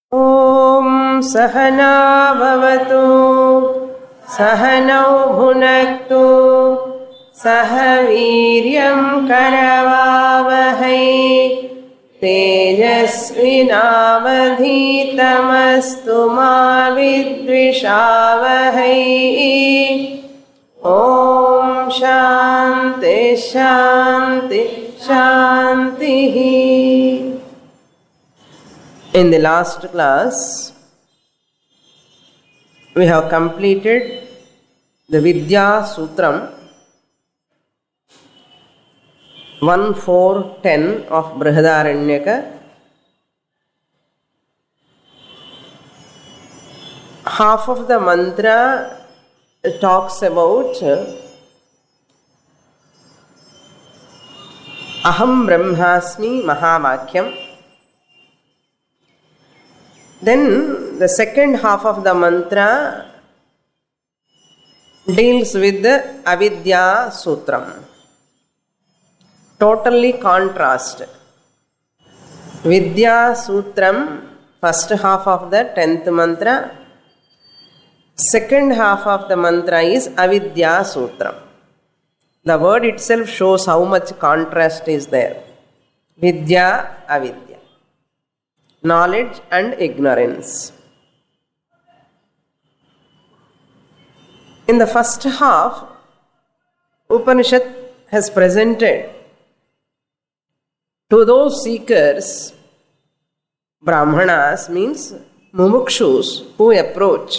ॐ सहना भवतु सहनौ भुनक्तु सह वीर्यं करवावहै तेजस्विनावधीतमस्तु मा विद्विषावहै। ॐ शान्ति शान्ति शान्तिः। In the last class, we have completed the Vidya Sutram 1-4-10 of Brihadaranyaka. Half of the mantra talks about Aham Brahmasmi Mahavakyam. Then the second half of the mantra deals with the Avidya Sutram. Totally contrast. Vidya Sutram, first half of the 10th mantra. Second half of the mantra is Avidya Sutram. The word itself shows how much contrast is there. Vidya, Avidya. Knowledge and ignorance. In the first half, Upanishad has presented to those seekers, Brahmanas means mumukshus, who approach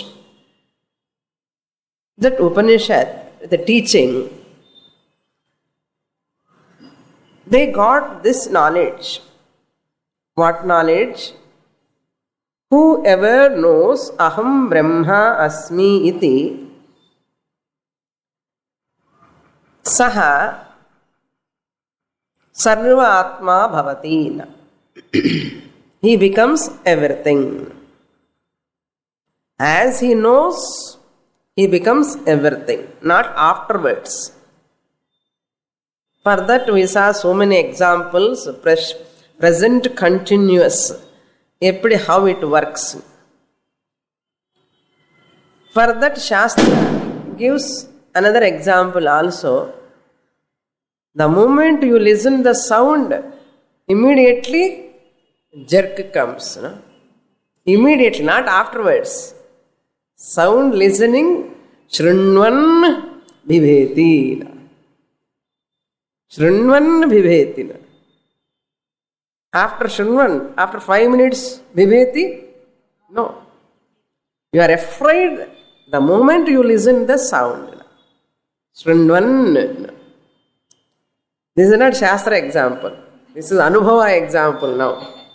that Upanishad, the teaching, they got this knowledge. What knowledge? Whoever knows Aham Brahma Asmi iti Saha Sarva Atma Bhavati. He becomes everything. As he knows, he becomes everything, not afterwards. For that we saw so many examples, present continuous, how it works. For that Shastra gives another example also. The moment you listen the sound, immediately jerk comes. No? Immediately, not afterwards. Sound listening, Shrunvan Bhiveti. Shrunvan Bhiveti. After Shrunvan, after 5 minutes, Bhiveti? No. You are afraid the moment you listen the sound. Shrunvan. This is not Shastra example. This is Anubhava example now.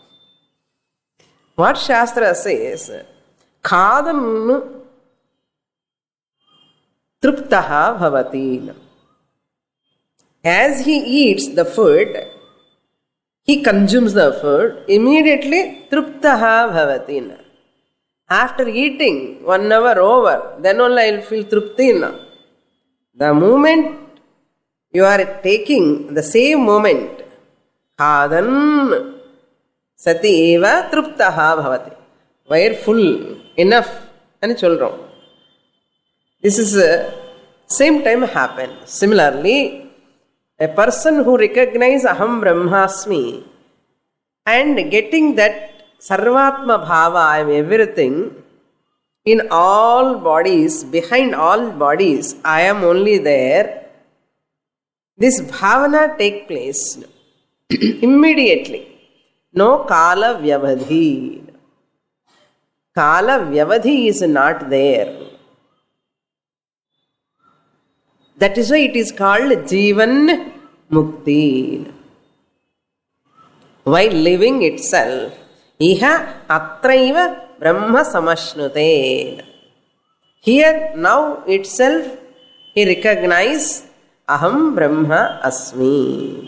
What Shastra says, Khadan Truptaha Bhavati. As he eats the food, he consumes the food, immediately Truptaha Bhavatina. After eating 1 hour over, then only I will feel Truptina. The moment you are taking, the same moment, Khadan Sati Eva Truptaha Bhavati. Where full, enough, and cholrom. This is same time happen. Similarly, a person who recognizes Aham Brahmasmi and getting that Sarvatma Bhava, I am everything, in all bodies, behind all bodies, I am only there. This bhavana take place immediately. No Kala Vyavadhi. Kala Vyavadhi is not there. That is why it is called Jivan Mukti. While living itself, Iha Atraiva Brahma Samashnute. Here, now itself, he recognizes Aham Brahma Asmi.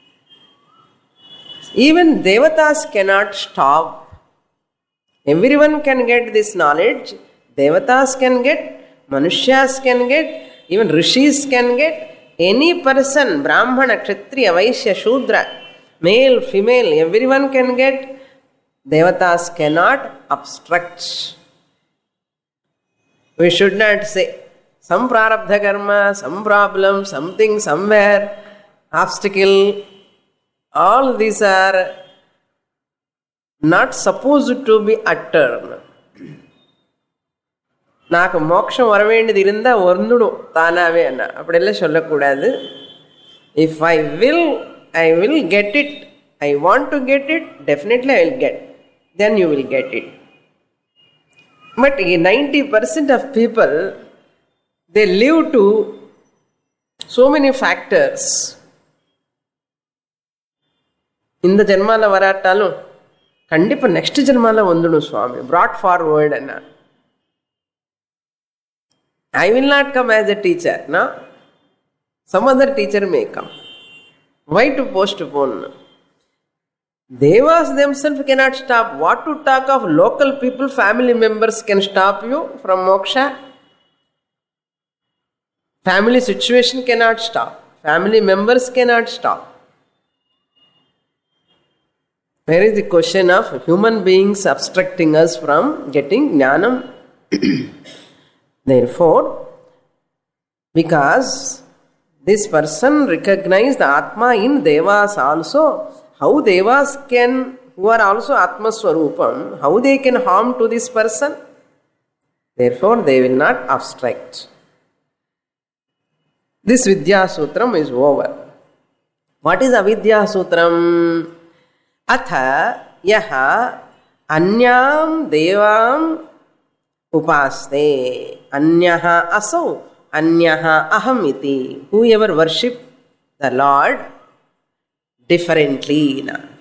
Even Devatas cannot stop. Everyone can get this knowledge. Devatas can get, Manushyas can get, even Rishis can get. Any person, Brahmana, Kshatriya, Vaishya, Shudra, male, female, everyone can get. Devatas cannot obstruct. We should not say some prarabdha karma, some problem, something, somewhere, obstacle. All these are not supposed to be uttered. నాకు మోక్షం వరవేండిది இருந்தா వందుడు తానావే అన్న అప్పుడెల్లా சொல்லக்கூடாது. If I will get it. I want to get it, definitely I will get. Then you will get it. But 90% of people, they live to so many factors. இந்த ஜென்மால வராட்டாலும் கண்டிப்பா next ஜென்மால வந்துடும் சுவாமி, brought forward Anna. I will not come as a teacher, no? Some other teacher may come. Why to postpone? Devas themselves cannot stop. What to talk of local people, family members can stop you from moksha? Family situation cannot stop. Family members cannot stop. Where is the question of human beings obstructing us from getting jnanam? Therefore, because this person recognized the Atma in Devas also, how Devas can, who are also Atma Swarupam, how they can harm to this person? Therefore, they will not obstruct. This Vidya Sutram is over. What is Avidya Sutram? Atha yaha anyam devam upaste anyaha asau anyaha ahamiti. Whoever worship the Lord differently.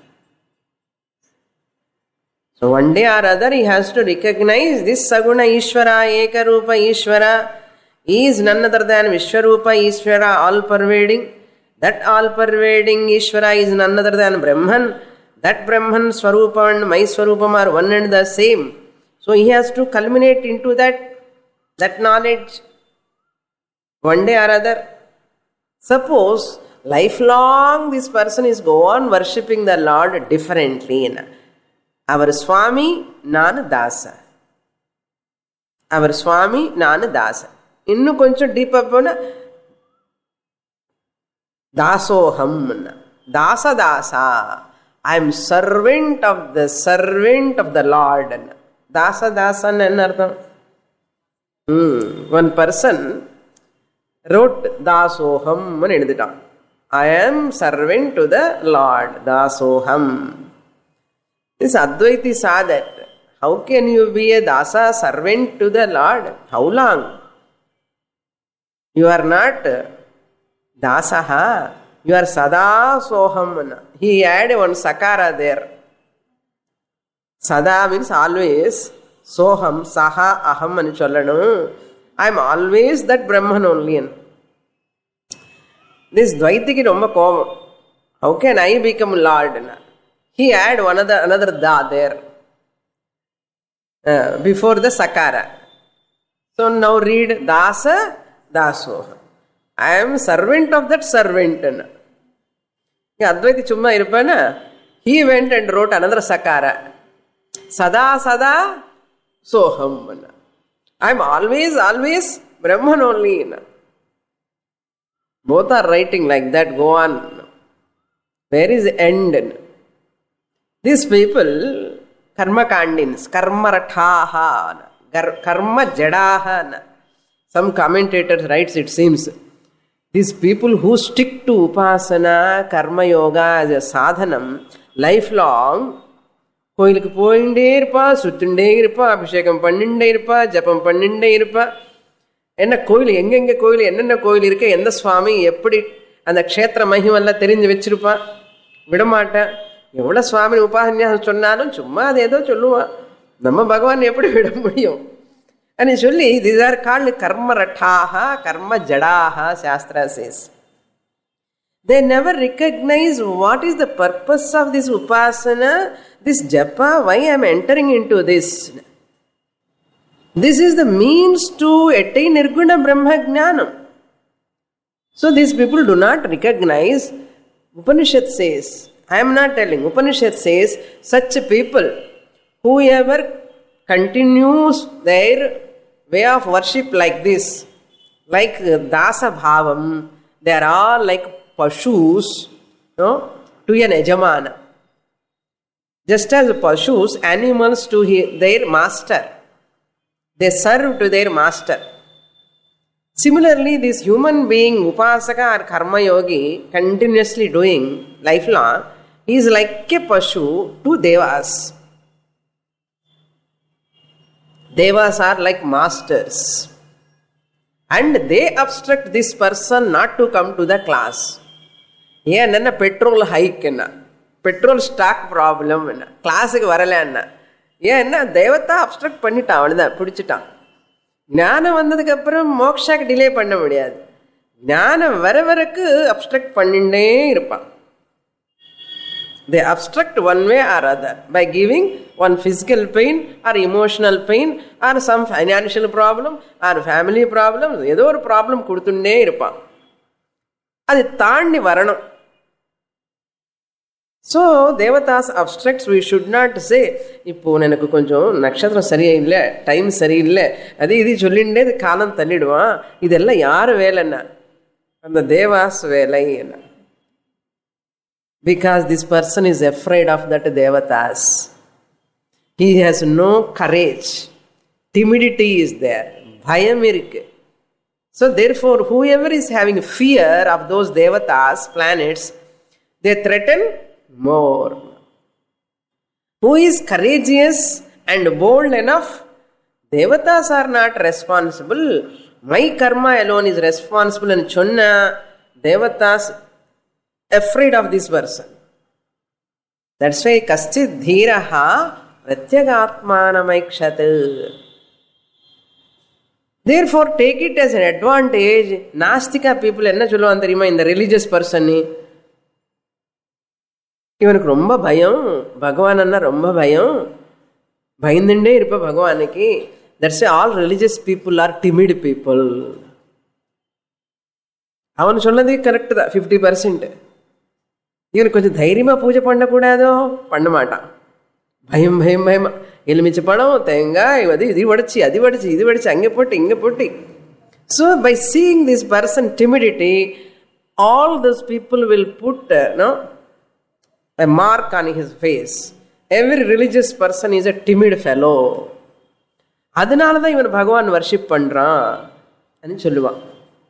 So one day or other he has to recognize this Saguna Ishvara, Ekarupa Ishvara is none other than Vishwarupa Ishvara, all pervading. That all pervading Ishvara is none other than Brahman. That Brahman Swarupa and my Swarupam are one and the same. So he has to culminate into that knowledge one day or other. Suppose lifelong this person is go on worshipping the Lord differently. Our Swami Nana Dasa. Our Swami Nana Dasa. Innu koncham deep appona Dasoham. Dasa Dasa. I am servant of the Lord. Dasa Dasa enartham. One person wrote Dasoham and edutittan. I am servant to the Lord. Dasoham. This Advaiti saw that. How can you be a Dasa, servant to the Lord? How long? You are not Dasaha. You are Sada Soham. He had one Sakara there. Sada means always. Soham, Saha, Aham ani sollanu. I am always that Brahman only. This Dvaitiki romba kovam. How can I become Lord? He had another Da there. Before the Sakara. So now read Dasa, Dasoha. I am servant of that servant. Advaiti chumma irupana. He went and wrote another Sakara. Sada Sada Soham. I am always Brahman only. Both are writing like that. Go on. Where is the end? These people, karma kandins, karma rathaha, karma jadaha. Some commentators writes, it seems, these people who stick to upasana, karma yoga as a sadhanam, lifelong, கோயிலுக்கு போயிட்டே இருப்பா, சுத்துண்டே இருப்பா, அபிஷேகம் பண்ணிண்டே இருப்பா, ஜபம் பண்ணிண்டே இருப்பா. என்ன கோயில், எங்கெங்க கோயில், என்னென்ன கோயில் இருக்கு, எந்த சுவாமி, எப்படி அந்த க்ஷேத்திர மகிமெல்லாம் தெரிஞ்சு வச்சிருப்பா, விடமாட்டேன். எவ்வளோ சுவாமி உபாசன்யாசம் சொன்னாலும் சும்மா அது ஏதோ சொல்லுவான். நம்ம பகவான் எப்படி விட முடியும் అని சொல்லி, these are called karma rathaha, karma jadaha, Shastra says. They never recognize what is the purpose of this upasana, this japa, why I am entering into this. This is the means to attain Nirguna Brahma Jnanam. So these people do not recognize. Upanishad says, I am not telling, Upanishad says, such people whoever continues their way of worship like this, like dasa bhavam, they are all like pashus, to an yajamana. Just as pashus, animals to their master, they serve to their master. Similarly, this human being, upasaka or karma yogi, continuously doing lifelong, he is like a pashu to devas. Devas are like masters. And they obstruct this person not to come to the class. Yenna petrol hike enna, petrol stock problem enna, class ku varala enna. Yenna devata obstruct பண்ணிட்டான், அவனதான் பிடிச்சிட்டான். ஞானம் வந்ததுக்கு அப்புறம் மோக்ஷாக்கு delay பண்ண முடியாது. ஞானம் வர வரைக்கு obstruct பண்ணிட்டே இருப்பான். They obstruct one way or other by giving one physical pain or emotional pain or some financial problem or family problem, ஏதோ ஒரு ப்ராப்ளம் கொடுத்துட்டே இருப்பான். அது தாண்டி வரணும். So devatas obstructs, we should not say, இப்போ எனக்கு கொஞ்சம் நட்சத்திரம் சரியில்லை, டைம் சரியில்லை, அது இது சொல்லிண்டே காலம் தள்ளிடுவான், இதெல்லாம் யார் வேலைன்னா அந்த தேவாஸ் வேலை என்ன. Because this person is afraid of that devatas. He has no courage. Timidity is there. Bhayam irukku. So therefore, whoever is having fear of those devatas, planets, they threaten more. Who is courageous and bold enough? Devatas are not responsible. My karma alone is responsible. And chonna devatas afraid of this person. That's why kaschid dhiraha pratyagatmanamaikshat. Therefore, take it as an advantage. Nastika people enna சொல்லுவாங்க தெரியுமா, இந்த religious person ni இவனுக்கு ரொம்ப பயம், பகவான் அண்ணா ரொம்ப பயம், பயந்துட்டே இருப்ப பகவானுக்கு. That's all religious people are timid people. அவன் சொன்னது கரெக்டு தான் 50%. இவனுக்கு கொஞ்சம் தைரியமா பூஜை பண்ணக்கூடாதோ, பண்ண மாட்டான். பயம் பயம் பயமா, எலுமிச்சை பழம், தேங்காய், இது உடைச்சி அது உடைச்சி இது உடைச்சி அங்கே போட்டு இங்கே போட்டு. So by seeing this person timidity, all those people will put a mark on his face. Every religious person is a timid fellow. அதனால தான் இவன் பகவான் வர்ஷிப் பண்றான் அப்படின்னு சொல்லுவான்.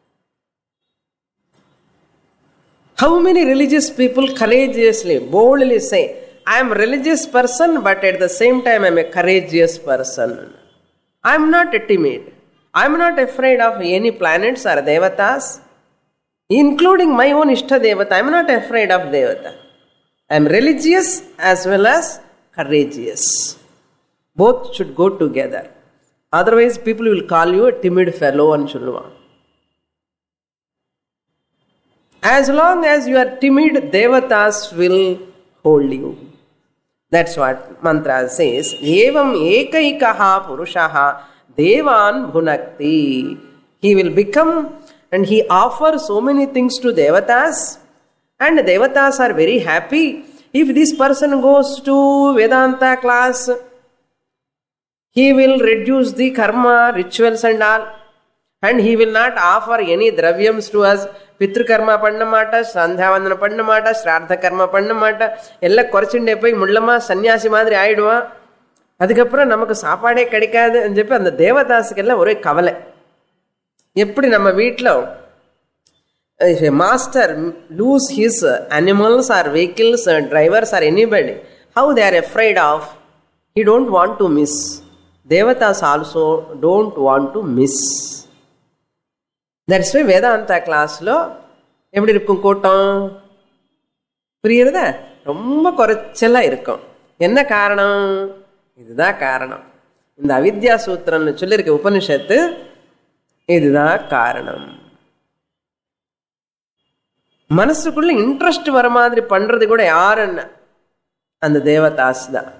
How many religious people courageously, boldly say, I am a religious person, but at the same time I am a courageous person. I am not timid. I am not afraid of any planets or devatas, including my own Ishta Devata. I am not afraid of Devata. I am religious as well as courageous. Both should go together. Otherwise, people will call you a timid fellow and chulluvan. As long as you are timid, devatas will hold you. That's what mantra says. Evam ekaikaha purushaha devan bhunakti. He will become, and he offers so many things to devatas. And devatas are very happy. If this person goes to Vedanta class, he will reduce the karma, rituals and all. And he will not offer any dravyams to us. Pitru karma panna mata, sandhavandana panna mata, shraddha karma panna mata. Ella korchinde poi mullama sannyasi madri aidva. Adukapra namakku saapade kedikadu nu cheppi and devatasukella ore kavala. Eppadi nama veetla if a master lose his animals or vehicles or drivers or anybody, how they are afraid of, he don't want to miss. Devatas also don't want to miss. That's why Vedanta class lo எப்படி இருக்கும் கூட்டம் புரியுறதா, ரொம்ப குறைச்சலா இருக்கும். என்ன காரணம்? இதுதான் காரணம். இந்த அவித்யா சூத்திரம்னு சொல்லியிருக்க உபனிஷத்து இதுதான் காரணம். மனசுக்குள்ள இன்ட்ரெஸ்ட் வர மாதிரி பண்றது கூட யாருன்னு அந்த தேவதாஸ் தான்.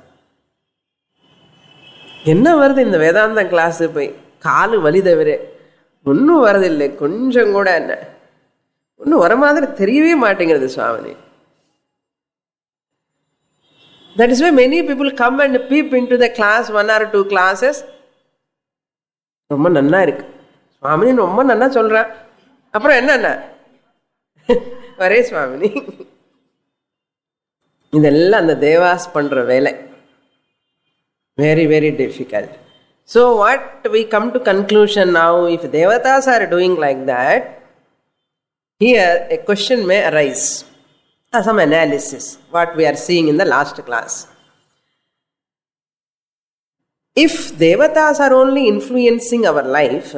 என்ன வருது இந்த வேதாந்த கிளாஸ் போய், காலு வலி தவிர ஒன்றும் வரதில்லை, கொஞ்சம் கூட என்ன ஒன்றும் வர மாதிரி தெரியவே மாட்டேங்கிறது சுவாமி. That is why many people come and peep into the class, 1 or 2 classes. ரொம்ப நன்னா இருக்கு சுவாமினி, ரொம்ப நன்னா சொல்றான், அப்புறம் என்னன்னா வரே சுவாமினி. இதெல்லாம் அந்த தேவாஸ் பண்ற வேலை. Very, very difficult. So what we come to conclusion now, if devatas are doing like that, here a question may arise. Some analysis, what we are seeing in the last class. If devatas are only influencing our life,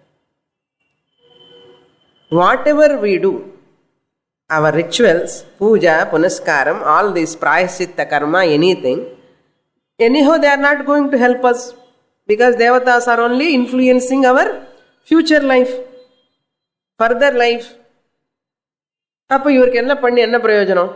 whatever we do, our rituals, puja, punaskaram, all these prayaschitta karma, anything, anyhow they are not going to help us, because devatas are only influencing our future life, further life. அப்போ இவருக்கு என்ன பண்ணி என்ன பிரயோஜனம்?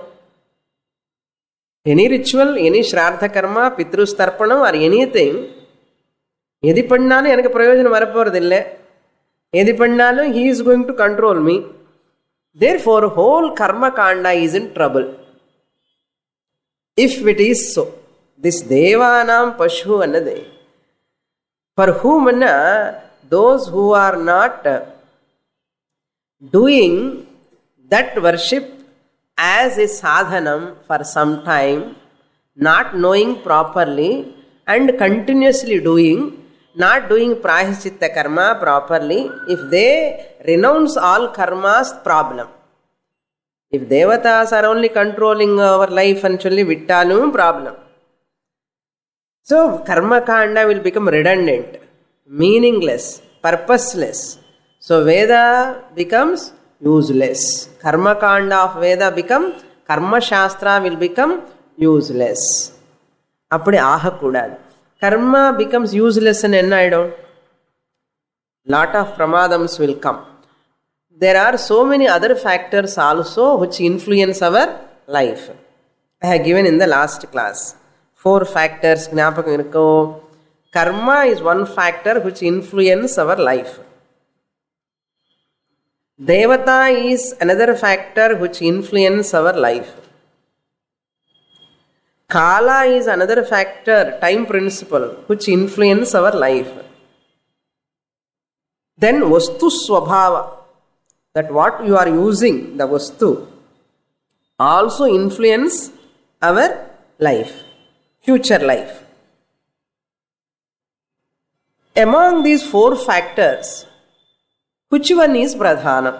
Any ritual, any ஸ்ரார்த்த கர்மா, பித்ருஸ்தர்ப்பணம் or anything, எது பண்ணாலும் எனக்கு பிரயோஜனம் வரப்போறது இல்லை. எது பண்ணாலும் he is going to control me. Therefore whole karma kanda is in trouble. If it is so, this devanam pashu annade, for whom those who are not doing that worship as a sadhanam for some time, not knowing properly and continuously doing, not doing prayaschitta karma properly, if they renounce all karmas, problem. If devatas are only controlling our life and solli vittalum, problem. So karma kanda will become redundant, meaningless, purposeless. So Veda becomes useless. Karma kanda of Veda become, karma shastra will become useless. அப்படி ஆகக்கூடாது. Karma becomes useless and என்ன ஆயிடும்? Lot of pramadams will come. There are so many other factors also which influence our life. I have given in the last class 4 factors. ஞாபகம் இருக்கோ? Karma is one factor which influence our life. Devata is another factor which influence our life. Kala is another factor, time principle, which influence our life. Then vastu swabhava, that what you are using, the vastu, also influence our life, future life. Among these 4 factors, which one is pradhanam?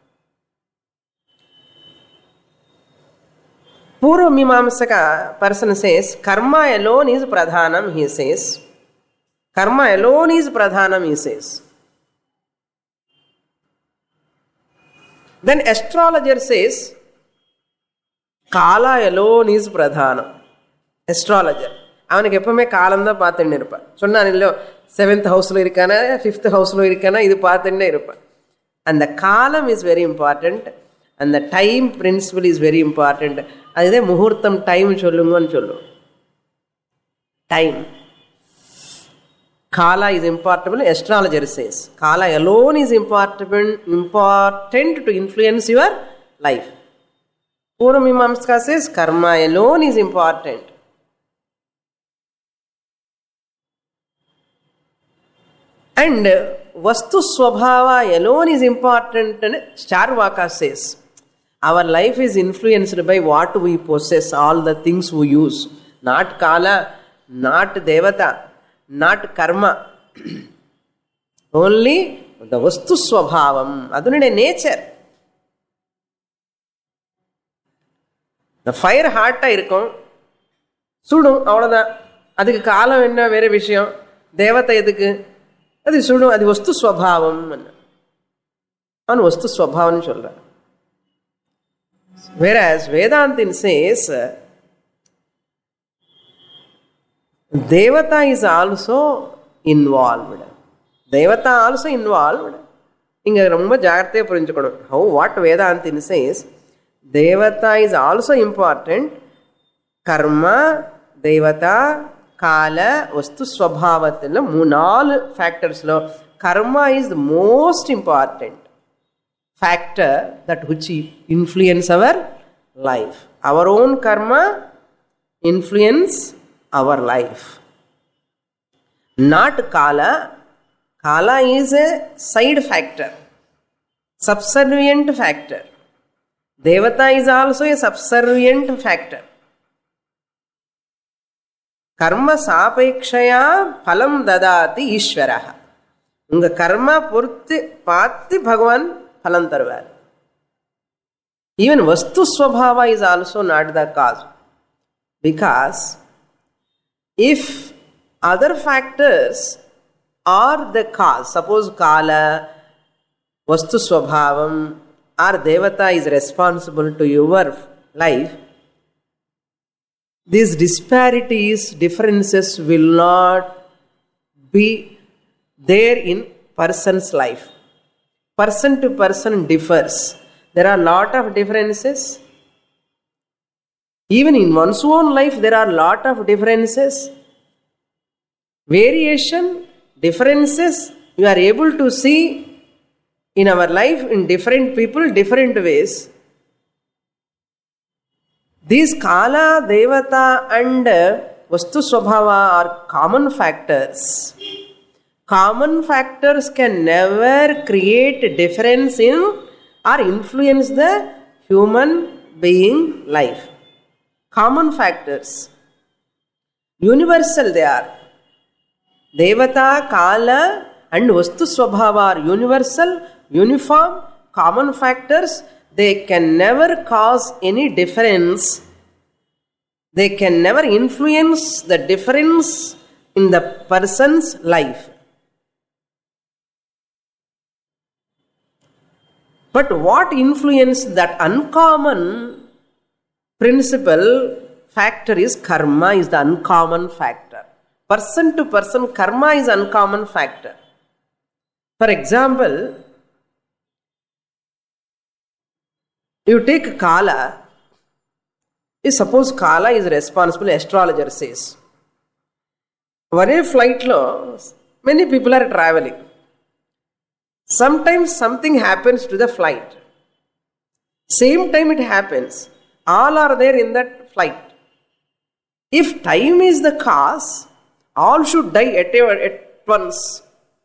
Purva Mimamsaka person says, karma alone is pradhanam, he says. Karma alone is pradhanam, he says. Then astrologer says, kala alone is pradhanam. Astrologer. அவனுக்கு எப்பவுமே காலம் தான் பார்த்துன்னு இருப்பான். சொன்னான் இல்லையோ, 7th ஹவுஸில் இருக்கானா 5th ஹவுஸில் இருக்கானா இது பார்த்துன்னே இருப்பான். அந்த காலம் இஸ் வெரி இம்பார்ட்டண்ட், அந்த time principle is very important. அதுதே முகூர்த்தம் டைம் சொல்லுங்கன்னு சொல்லுவோம். Time Kala is important. Astrologer says Kala alone is important to influence your life. Purva Mimamsaka says karma alone is important. And Vastu Swabhava alone is important. And Charvaka says our life is influenced by what we possess, all the things we use. Not Kala, not Devata, not Karma. Only the Vastu Swabhavam. Adunade nature. The fire hot irukum. Sudum avladha. Adukku kaalam enna vera vishayam. Devata edukku. Adi sudum adi Vastu Swabhavam. Anu Vastu Swabhavam solra. Whereas Vedantin says Devata is also involved. Devata also involved. Inga romba jagrathaiya purinjukonu. How what Vedantin says, Devata is also important. Karma, Devata, Kala, Vastu Swabhavathilla 4 factors lo Karma is the most important factor that which influence our life. Our own karma influence our life. Not Kala. Kala is a side factor, subservient factor. Devata is also a subservient factor. Karma sapekshaya phalam dadati Ishvaraha. Unga karma purti paatti Bhagavan phalam tarvar. Even Vastu Swabhava is also not the cause. Because if other factors are the cause, suppose Kala, Vastu Swabhavam, or Devata is responsible to your life, these disparities, differences will not be there in person's life. Person to person differs. There are a lot of differences. Even in one's own life, there are a lot of differences. Variation, differences, you are able to see in our life in different people, different ways. These Kala, Devata and Vastu Swabhava are common factors. Common factors can never create a difference in or influence the human being life. Common factors. Universal they are. Devata, Kala and Vastu Swabhava are universal, uniform, common factors. They can never cause any difference. They can never influence the difference in the person's life. But what influences that uncommon principle factor is karma, is the uncommon factor. Person to person, karma is uncommon factor. For example, you take Kala. Suppose Kala is responsible, astrologer says. One flight lo, many people are traveling. Sometimes something happens to the flight. Same time it happens. All are there in that flight. If time is the cause, all should die at once.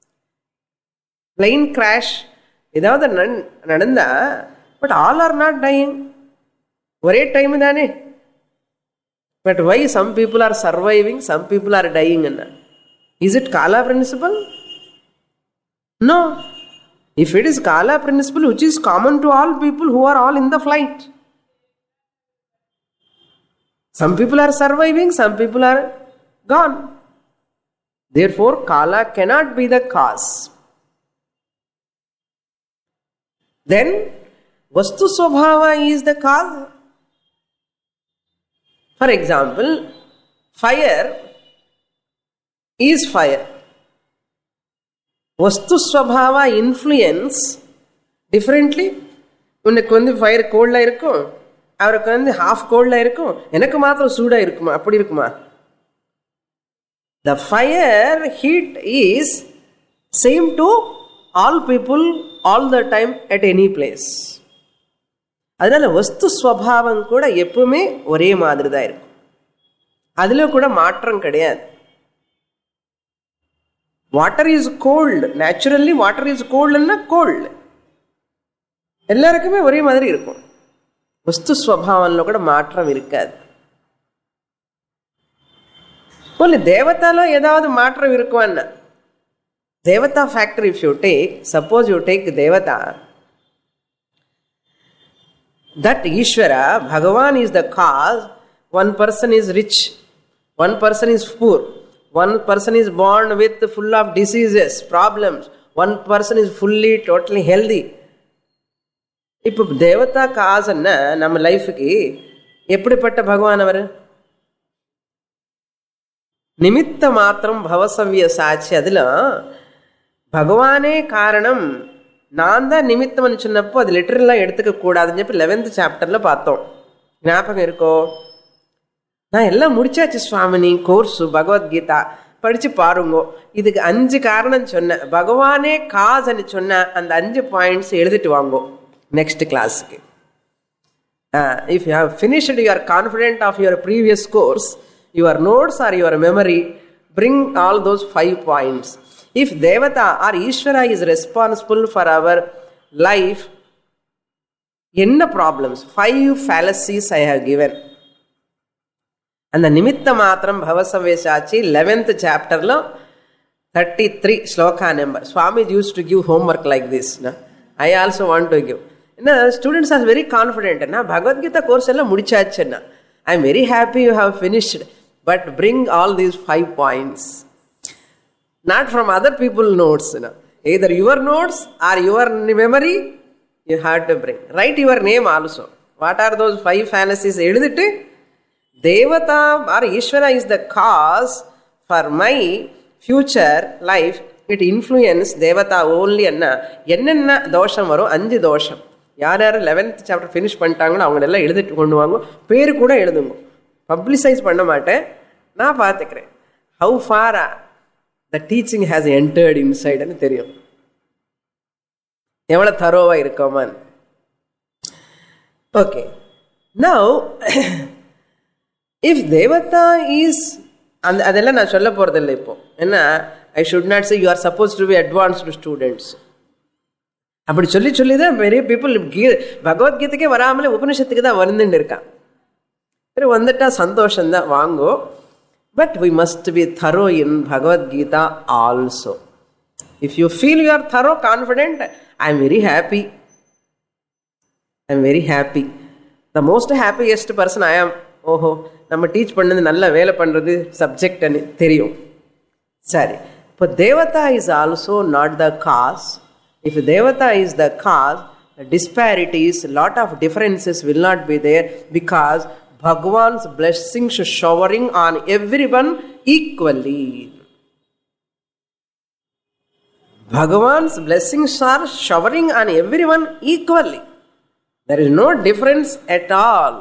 Plane crash, nadanda, but all are not dying. One time idane. But why some people are surviving, some people are dying? Is it Kala principle? No. If it is Kala principle, which is common to all people who are all in the flight. Some people are surviving, some people are gone. Therefore, Kala cannot be the cause. Then, Vastu Swabhava is the cause. For example, fire is fire. Vastu Swabhava influence differently. Unakku vandu fire cold la irukum, avarukku vandu half cold la irukum, enakku maatram sooda irukuma, appadi irukuma. The fire heat is same to all people all the time at any place. அதனால வஸ்து ஸ்வபாவம் கூட எப்பவுமே ஒரே மாதிரி தான் இருக்கும். அதுல கூட மாற்றம் கிடையாது. Water is cold. Naturally water is கோல்டுன்னா கோல்டு. எல்லாருக்குமே ஒரே மாதிரி இருக்கும். வஸ்து ஸ்வபாவம்ல கூட மாற்றம் இருக்காது. போல தேவதால ஏதாவது மாற்றம் இருக்கும்னா devata factor if you take, suppose you take devata, that Ishvara, Bhagavan is the cause. One person is rich, one person is poor, one person is born with full of diseases, problems, one person is fully, totally healthy. இப்போ தேவதா காசுன்னா நம்ம லைஃபுக்கு எப்படிப்பட்ட பகவான் அவர்? நிமித்த மாத்திரம் பவசவ்ய சாட்சி. அதில் பகவானே காரணம், நான் தான் நிமித்தம்னு சொன்னப்போ அது லிட்டரெல்லாம் எடுத்துக்க கூடாதுன்னு சொல்லி 11th சாப்டரில் பார்த்தோம். ஞாபகம் இருக்கோ? நான் எல்லாம் முடிச்சாச்சு சுவாமினி கோர்ஸு பகவத்கீதா படித்து பாருங்கோ. இதுக்கு 5 காரணம் சொன்னேன். பகவானே காசுன்னு சொன்ன அந்த 5 பாயிண்ட்ஸ் எழுதிட்டு வாங்கோ நெக்ஸ்ட் கிளாஸுக்கு. If you have finished, you are confident of your previous course, your notes or your memory, bring all those 5 points. If Devata or Ishvara is responsible for our life, enna problems? 5 fallacies I have given. And the Nimitta Matram Bhavasamvesachi, 11th chapter lo 33 sloka number. Swami used to give homework like this. Na? I also want to give. Students are very confident. Na? Bhagavad Gita course ella mudichachana. I am very happy you have finished. But bring all these 5 points. Not from other people's notes. Na? Either your notes or your memory, you have to bring. Write your name also. What are those 5 fallacies? Edutittu. Devata or Ishvara is the cause for my future life. It influence Devata only. Enna dosham varum 5 dosham. Yaar 11th chapter finish பண்ணிட்டாங்கன்னு அவங்க எல்லாம் எழுதிட்டு கொண்டு வாங்க. பேரு கூட எழுதுங்க. Publicize பண்ண மாட்டேன். நான் பார்த்துக்கிறேன். How far the teaching has entered inside ன்னு தெரியும். எவ்வளவு தரோவா இருக்கோமான். Okay. Now if Devata is, அதெல்லாம் நான் சொல்ல போறதில்லை இப்போ. ஏன்னா I should not say you are supposed to be advanced students. அப்படி சொல்லி தான் நிறைய பீப்புள் பகவத்கீதைக்கே வராமலே உபனிஷத்துக்கு தான் வந்துட்டு இருக்கான். சரி வந்துட்டா சந்தோஷம்தான் வாங்கோ. But we must be thorough in Bhagavad Gita also. If you feel you are thorough, confident, I am very happy. I am very happy. The most happiest person I am. ஓஹோ நம்ம டீச் பண்ணது நல்ல வேலை பண்ணுறது சப்ஜெக்ட்னு தெரியும். சரி, இப்போ devata is also not the cause. If Devata is the cause, the disparities, lot of differences will not be there because Bhagavan's blessings are showering on everyone equally. Bhagavan's blessings are showering on everyone equally. There is no difference at all.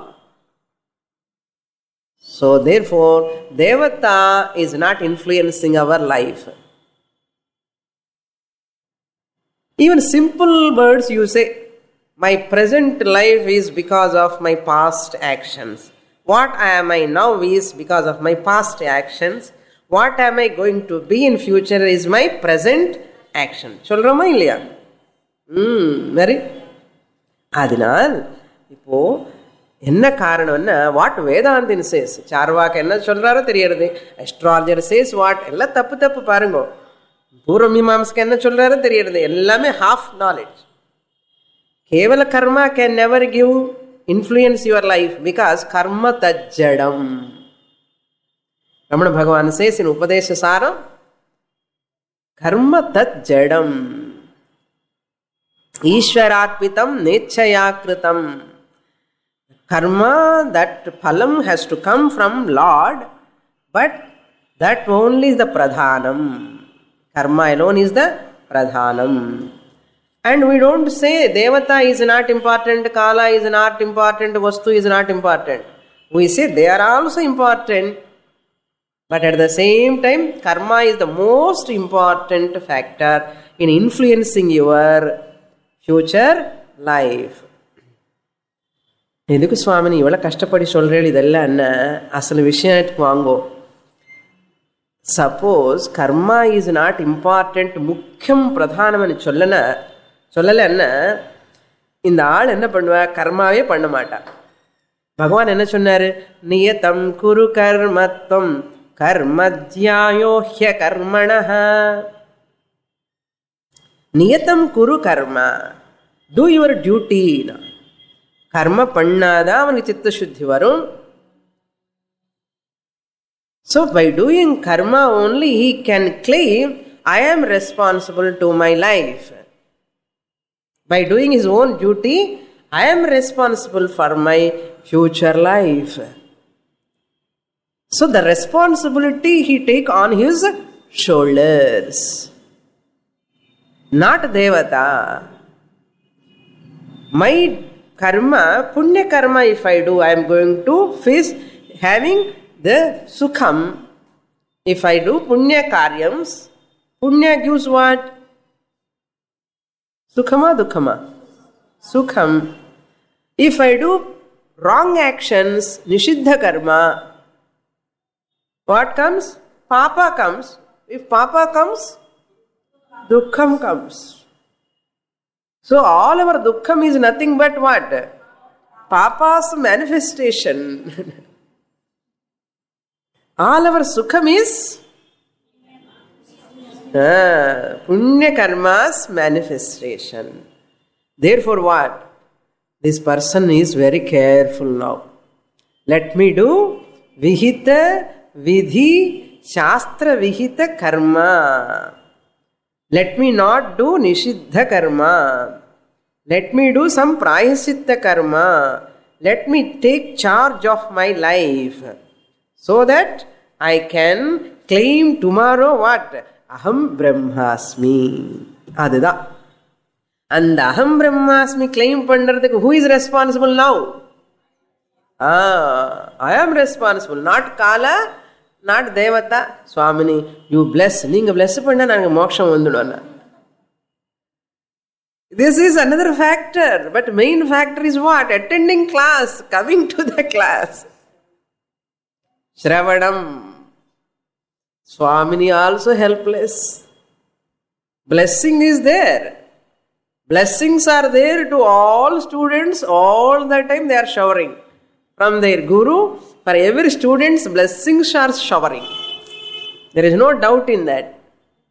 So therefore, Devata is not influencing our life. Even simple words you say, my present life is because of my past actions. What am I now is because of my past actions. What am I going to be in future is my present action. சொல்றோமா இல்லையா? சரி, அதனால் இப்போ என்ன காரணம்னா what வேதாந்தின் chase, சார்வாக்கு என்ன சொல்றாரோ தெரியாது, அஸ்ட்ராலஜர் சேஸ் வாட், எல்லாம் தப்பு பாருங்க. பூர்வ மீமாம்சக்கு என்ன சொல்றாரு தெரியாது, எல்லாமே half knowledge. கேவல கர்மா can never give influence your life because karma tajjadam. Ramana Bhagavan says in Upadesha Saram, karma tajjadam Ishwaratpitam nechayakritam. Karma, that phalam has to come from Lord, but that only is the pradhanam. Karma alone is the pradhanam. And we don't say Devata is not important, Kala is not important, Vastu is not important. We say they are also important. But at the same time, karma is the most important factor in influencing your future life. எதுக்கு சுவாமி இவ்வளோ கஷ்டப்படி சொல்கிறேன் இதெல்லாம் என்ன அசல் விஷயத்துக்கு வாங்கோ. Suppose karma is not important, முக்கியம் பிரதானம்னு சொல்லலைன்னா இந்த ஆள் என்ன பண்ணுவா, கர்மாவே பண்ண மாட்டா. பகவான் என்ன சொன்னார், நியதம் குரு கர்மத்வம் கர்மத்யாயோஹ்ய கர்மணஹ. நியதம் குரு கர்மா, டூ யுவர் டியூட்டி. கர்ம பண்ணாதான் அவனுக்கு சித்த சுத்தி வரும். So by doing karma only he can claim I am responsible to my life. By doing his own duty, I am responsible for my future life. So the responsibility he take on his shoulders, not Devata. My karma, punya karma, if I do, I am going to face having the sukham. If I do punya karyams, punya gives what? Sukhama, dukhama? Sukham. If I do wrong actions, Nishiddha karma, what comes? Papa comes. If Papa comes, Dukkham comes. So all our Dukkham is nothing but what? Papa's manifestation. All our Sukham is Punya karma's manifestation. Therefore what? This person is very careful now. Let me do Vihita Vidhi Shastra Vihita karma. Let me not do Nishiddha karma. Let me do some Prayaschitta karma. Let me take charge of my life so that I can claim tomorrow what? Aham Brahmasmi. Adida. And Aham Brahmasmi claim pandradhukku who is responsible now? I am responsible. Not Kala, not Devata. Swamini, you bless. Neenga bless panna nange moksham vandudana. This is another factor. But main factor is what? Attending class, coming to the class. Shravanam. Swamini also helpless. Blessing is there. Blessings are there to all students. All the time they are showering. From their guru, for every student's blessings are showering. There is no doubt in that.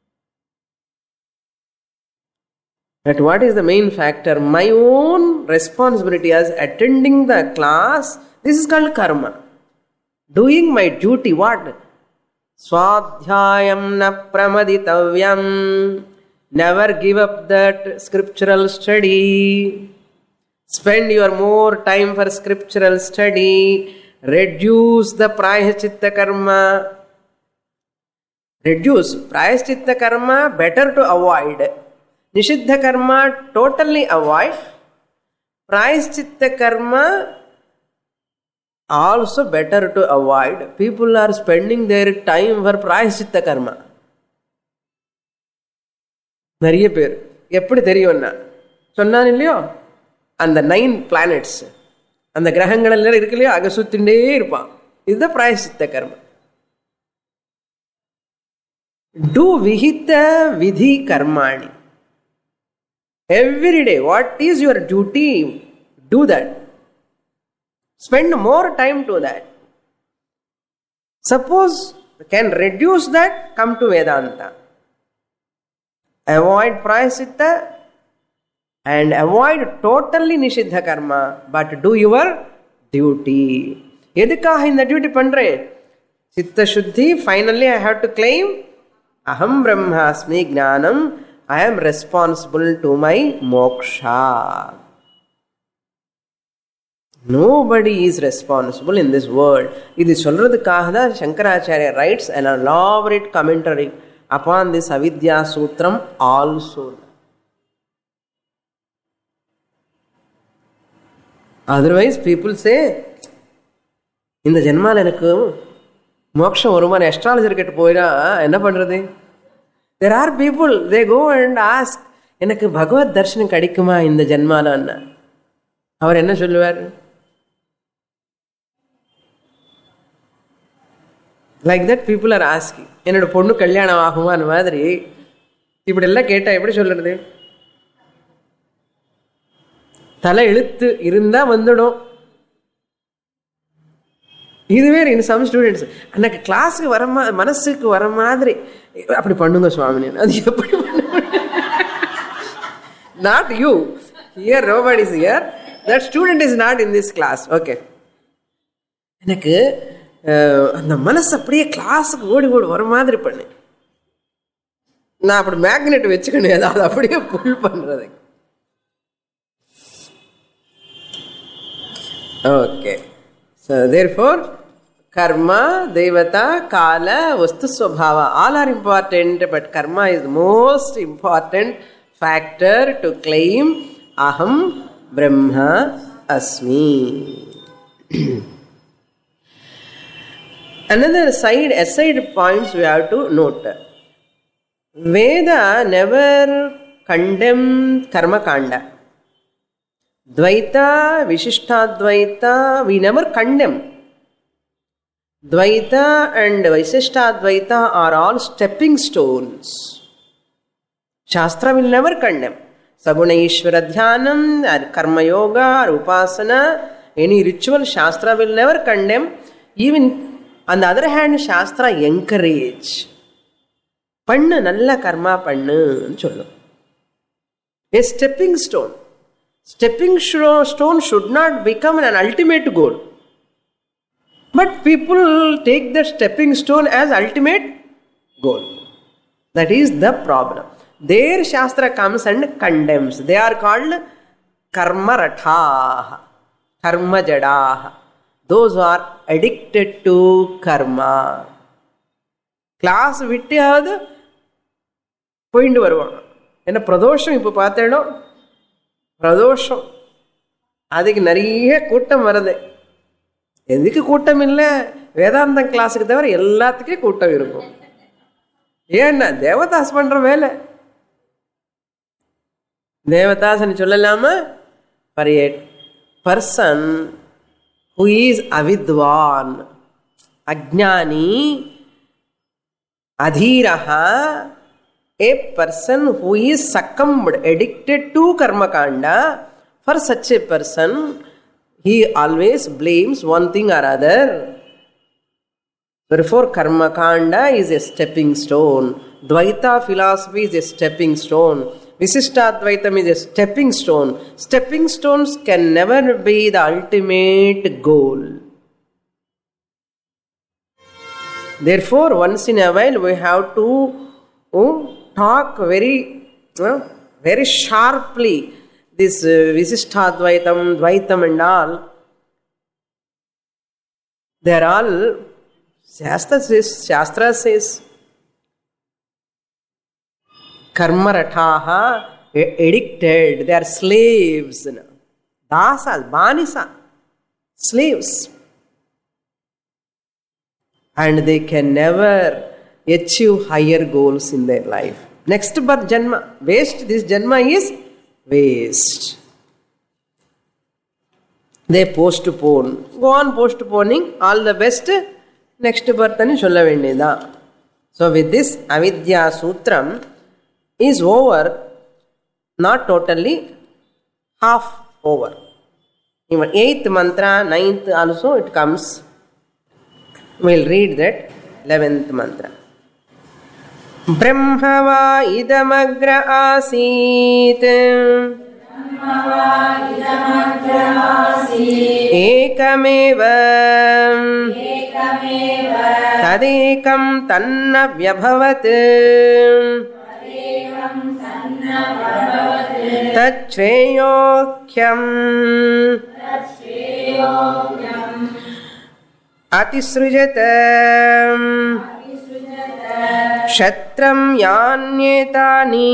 But what is the main factor? My own responsibility as attending the class, this is called karma. Doing my duty, what? Swadhyayam na pramaditavyam. Never give up that scriptural study. Spend your more time for scriptural study. Reduce the Prayaschitta karma. Reduce. Prayaschitta karma better to avoid. Nishiddha karma totally avoid. Prayaschitta karma also better to avoid. People are spending their time for Prayaschitta karma. நிறைய பேர் எப்படி தெரியும்னா சொன்னான் இல்லையோ அந்த 9 planets அந்த கிரகங்கள் எல்லாம் இருக்கு இல்லையோ அங்கே சுத்திண்டே இருப்பான். இதுதான் பிராயசித்த கர்ம. Do vihita vidhi karmani. Every day, what is your duty? Do that. Spend more time to that. Suppose you can reduce that, come to Vedanta. Avoid Prayaschitta and avoid totally Nishiddha karma, but do your duty. எதுக்காக இந்த duty பண்றேன்? சித்த சுத்தி. Finally I have to claim Aham Brahmasmi Jnanam. I am responsible to my moksha. Nobody is responsible in this world. இது சொல்றதுக்காக தான் Shankaracharya writes an elaborate commentary upon this Avidya Sutram also. Otherwise people say, இந்த ஜென்மால எனக்கு மோட்சம் வருமான astrologer கிட்ட போயிடா என்ன பண்றது? There are people, they go and ask, எனக்கு பகவத் தர்ஷனம் கிடைக்குமா இந்த ஜென்மாலன்னா? அவர் என்ன சொல்லுவார்? Like that people are asking. என்னோட பொண்ணு கல்யாணம் ஆகுமா அந்த மாதிரி இப்படி எல்லாம் கேட்டா எப்படி சொல்றது? தலை எழுத்து இருந்தா வந்துடும். இதுவே in some students அன்னைக்கு கிளாஸுக்கு வர மனசுக்கு வர மாதிரி அப்படி பண்ணுங்க சுவாமி. அது எப்படி not you here, nobody is here, that student is not in this class. Okay, எனக்கு அந்த மனசு அப்படியே கிளாஸுக்கு ஓடி ஓடி வர மாதிரி பண்ணு. நான் அப்படி மேக்னெட் வச்சுக்கணும் ஏதாவது அப்படியே புல் பண்றது. Okay, so therefore karma, devata, kala, vastu swabhava all are important, but karma is the most important factor to claim aham brahma asmi. Another aside points we have to note. Veda never condemned karma kanda. Dvaita, Vishishtadvaita, we never condemn. Dvaita and Vishishtadvaita are all stepping stones. Shastra will never condemn. Saguna Ishvara Dhyanam, or Karma Yoga, or Upasana, any ritual, Shastra will never condemn. Even on the other hand, Shastra encourage. Panna nalla karma pannu sollu. A stepping stone. Stepping stone should not become an ultimate goal. But people take the stepping stone as ultimate goal. That is the problem. There Shastra comes and condemns. They are called karma rathaha, karma jadaha. Those who are addicted to karma. Class vittiyavathu poindu varuvaanga. Enna pradosham ipo paatheno pradosham adukku nariya kootam varudhu. எதுக்கு கூட்டம் இல்லை? வேதாந்தம் கிளாஸுக்கு தவிர எல்லாத்துக்கே கூட்டம் இருக்கும். ஏன்னா தேவதாஸ் பண்ற வேலை. தேவதாசன் சொல்லலாமா? For a person who is avidwan, ajnani, adhiraha, a person who is succumbed, addicted to karma kanda, for such a person he always blames one thing or other. Therefore karma kanda is a stepping stone. Dvaita philosophy is a stepping stone. Visishtadvaitam is a stepping stone. Stepping stones can never be the ultimate goal. Therefore, once in a while we have to talk very sharply. This Visishtadvaitam, Dvaitam and all, they are all, Shastra says, karma rathaha, addicted, they are slaves. Dasas, banisa, slaves. And they can never achieve higher goals in their life. Next birth janma, waste, this janma is waste. They postpone. Go on postponing. All the best. Next birth ani solla vendida. So with this, Avidya Sutram is over. Not totally, half over. Even 8th mantra, 9th also it comes. We'll read that 11th mantra. Brahmava idamagra asit ekameva tadekam tanna vyabhavat tachveyokhyam atisrujatam kshatram yanyetani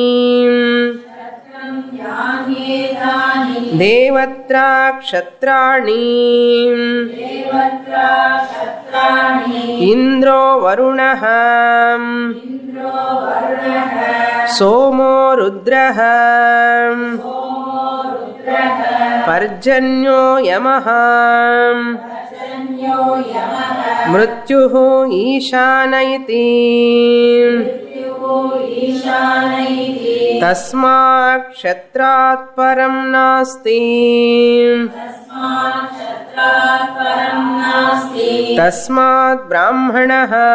devatra kshatrani indro varunaha somo rudraha parjanyo yamaha mrityuhu ishanayati tasmat kshatrat param nasti tasmat brahmanaha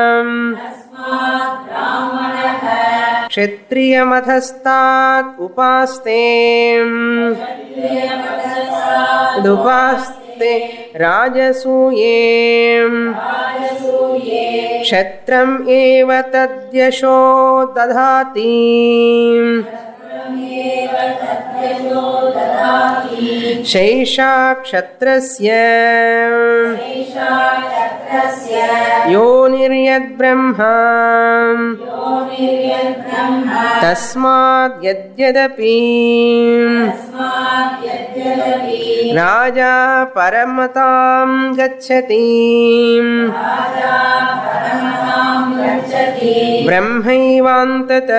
kshatriyamadhastat upaste dupaste rajasuye kshatram eva tadyasho dadhati shaisha kshatrasya yoniryad brahma tasmat yadyadapi raja paramatam gacchati ब्रह्मैवान्तत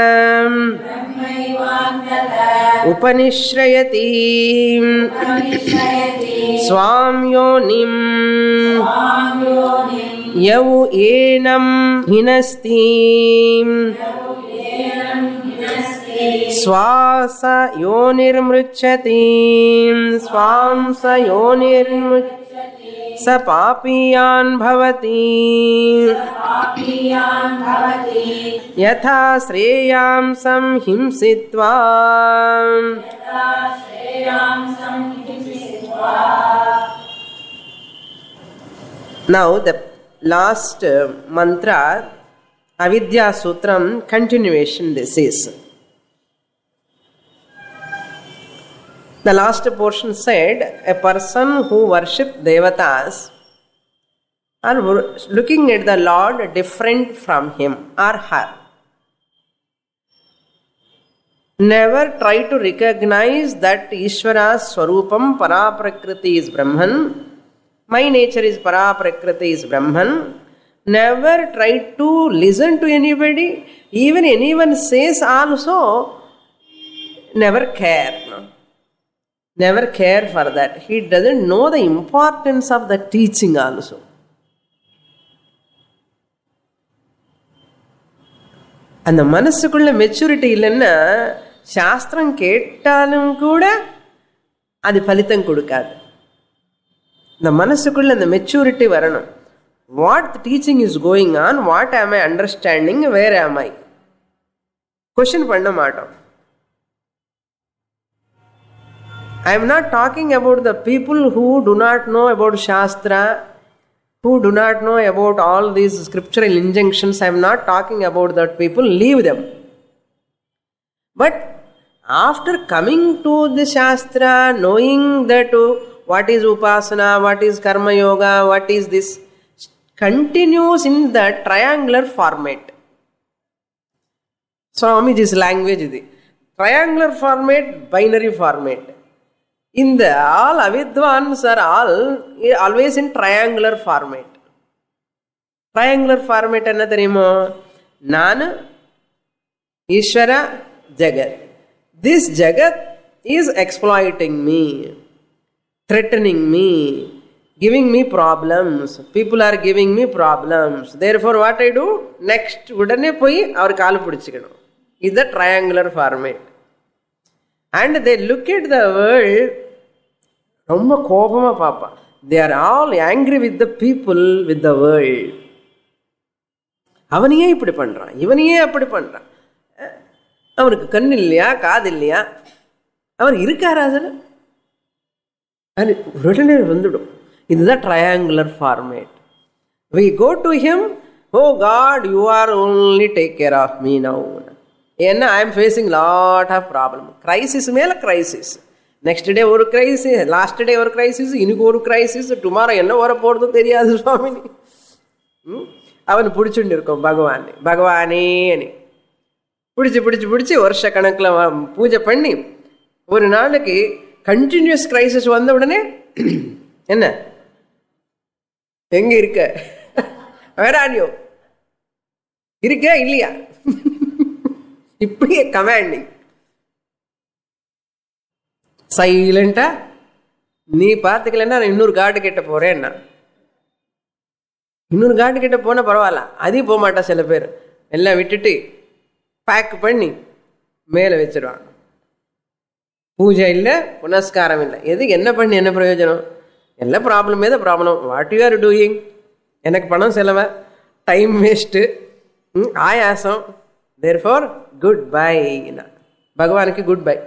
उपनिश्रयति स्वां योनिं यौ एनं हिनस्ति स्वास योनिर्मृच्छति स्वां स योनिर्मृच्छति स पापीयान् भवति यथा श्रेयांसं हिंसित्वा Now the last mantra, Avidya Sutram, continuation this is. The last portion said, a person who worships devatas are looking at the Lord different from him or her. Never try to recognize that Ishvara's Swarupam Paraprakriti is Brahman. My nature is Paraprakriti is Brahman. Never try to listen to anybody. Even anyone says also, never care. No? Never care for that. He doesn't know the importance of the teaching also. அந்த மனசுக்குள்ள maturity இல்லைன்னா சாஸ்திரம் கேட்டாலும் கூட அது பலித்தம் கொடுக்காது. இந்த மனசுக்குள்ள அந்த மெச்சூரிட்டி வரணும். What teaching is going on, what am I understanding, வேர் ஆம் ஐ, கொஸ்டின் பண்ண மாட்டோம். I am not talking about the people who do not know about Shastra, who do not know about all these scriptural injunctions. I am not talking about that people. Leave them. But after coming to the Shastra, knowing that what is Upasana, what is Karma Yoga, what is this, continues in the triangular format. Swamiji's language is triangular format, binary format. In the all Avidvans are all always in triangular format. Triangular format enna theriyumo? Nanu, Ishvara, Jagat. This Jagat is exploiting me, threatening me, giving me problems. People are giving me problems. Therefore what I do? Next, udane poi avaru kaalu pidichikadum. Is the triangular format. And they look at the world ரொம்ப கோபமா பாப்பா. They are all angry with the people, with the world. அவனையே இப்படி பண்றான், இவனையே அப்படி பண்றான், அவனுக்கு கண்ணு இல்லையா, காது இல்லையா, அவர் இருக்காரா அதுல, அது உடனே வந்துடும். இதுதான் triangular format. We go to him, oh God, you are only take care of me now. ஏன்னா I am facing lot of problem. Crisis மேல கிரைசிஸ். நெக்ஸ்ட் டே ஒரு கிரைசிஸ், லாஸ்ட் டே ஒரு கிரைசிஸ், இன்னைக்கு ஒரு கிரைசிஸ், டுமாரோ என்ன வர போறது தெரியாது சுவாமினி. அவன் பிடிச்சுட்டு இருக்கோம் பகவான், பகவானே அனி பிடிச்சி பிடிச்சி பிடிச்சி வருஷ கணக்கில் பூஜை பண்ணி ஒரு நாளைக்கு கண்டினியூஸ் கிரைசிஸ் வந்த உடனே என்ன எங்க இருக்க, வேறானியோ இருக்க இல்லையா, இப்படியே கமாண்டிங். சைலண்டா நீ பார்த்துக்கலன்னா நான் இன்னொரு காடு கிட்ட போறேன்னா, இன்னொரு காடு கிட்ட போனா பரவாயில்ல, அதையும் போக மாட்டா. சில பேர் எல்லாம் விட்டுட்டு பேக் பண்ணி மேலே வச்சிருவாங்க. பூஜை இல்லை, புனஸ்காரம் இல்லை, எதுக்கு என்ன பண்ணி என்ன பிரயோஜனம்? எல்லாம் ப்ராப்ளமே தான் problem. What you are doing? எனக்கு பணம் செலவை, டைம் வேஸ்ட்டு, ஆயாசம். Therefore goodbye. பகவானுக்கு goodbye.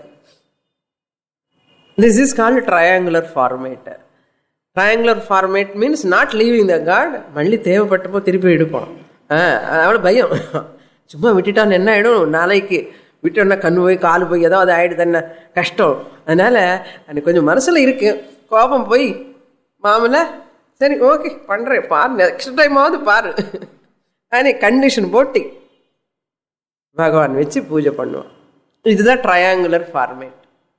This is called triangular format. Triangular format means not leaving the God. மல்லி தேவைப்பட்டப்போ திருப்பி எடுப்போம். அவ்வளோ பயம். சும்மா விட்டுட்டான்னு என்ன ஆகிடும், நாளைக்கு விட்டோன்னா கண்ணு போய் காலு போய் ஏதோ அது ஆகிடுது, என்ன கஷ்டம். அதனால் எனக்கு கொஞ்சம் மனசில் இருக்கு, கோபம் போய் மாமலை சரி ஓகே பண்ணுறேன் பாரு, நெக்ஸ்ட் டைமாவது பாரு ஆனால் கண்டிஷன் போட்டி பகவான் வச்சு பூஜை பண்ணுவான். இதுதான் triangular format.